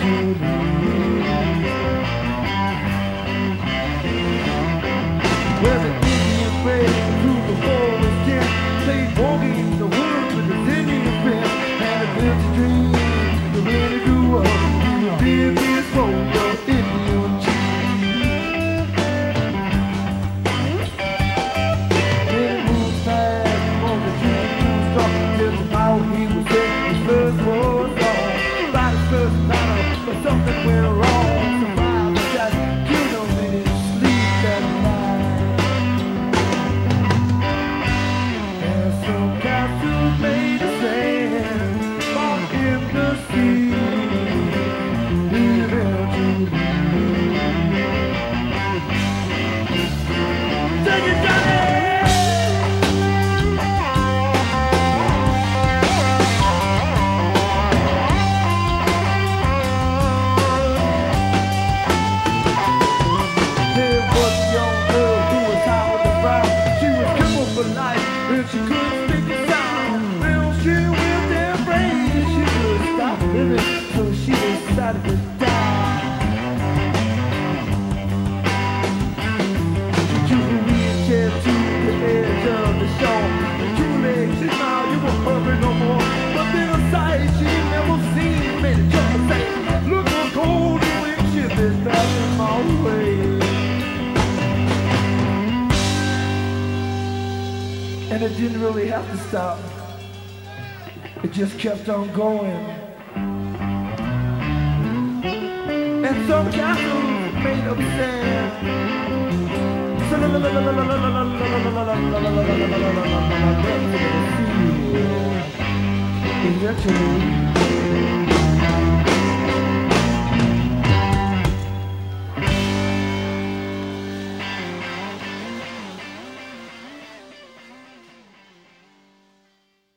Where the Indian fade through the forest tent, played walking in the woods with his Indian friend, and a village dream that when he grew up, he would live his role of Indian chief. Then he moved fast on the dream to start, till the hour he was there, his first was on. About his first battle, but something went wrong. Survivor just killed him in his sleep that night. And some castles made of sand, fought in the sea, eventually. Take it, Johnny! There was a young girl who was high on the ground. She was crippled for life and she couldn't speak a sound. Well, she with their brains, she could stop living, so she decided to die. She took a wheelchair to the edge of the shore. With 2 legs, she smiled, you won't hurt me no more. But then a sight she never seen made her jump and say, look how cold the wind ship is passing my way. And it didn't really have to stop. It just kept on going. And some castles made of sand. Eventually